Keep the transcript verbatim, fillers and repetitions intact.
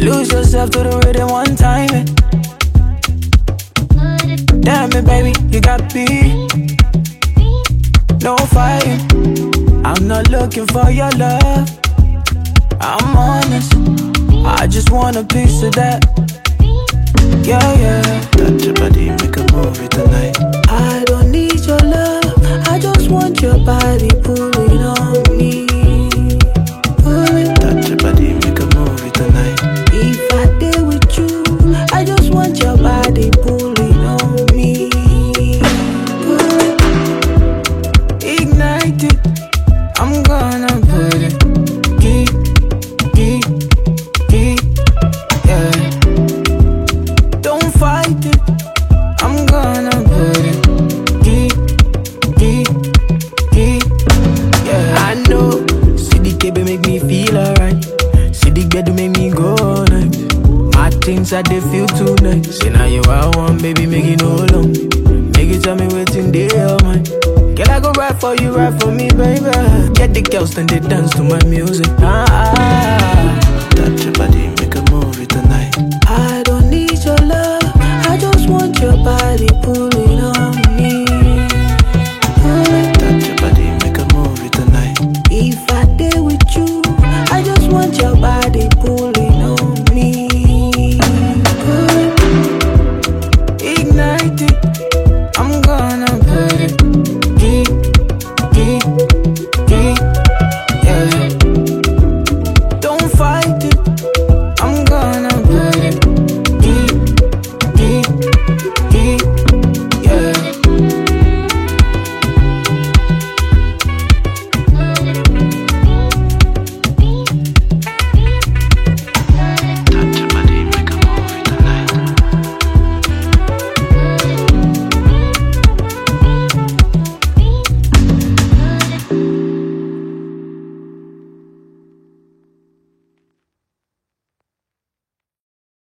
Lose yourself to the rhythm one time. eh. Damn it, baby, you got me. No fighting. I'm not looking for your love. I'm honest. I just want a piece of that. Yeah, yeah. Touch your body, make a movie tonight. I don't need your love. I just want your body pulling on me. Pulling. Touch your body, make a movie tonight. If I did with you, I just want your body pulling on me. Pulling. Ignite it. I'm gonna put it. Keep, keep, keep. Yeah. Don't fight it. I'm gonna put it. Keep, keep, keep. Yeah. I know. See the K B make me feel alright. See the bed make me go all night. My things I they feel tonight. Say now you are one, baby, make it no long. Make it tell me waiting day or mine. Girl, I go ride for you, ride for me, baby. Get the girls, then they dance to my music. Ah, ah, ah.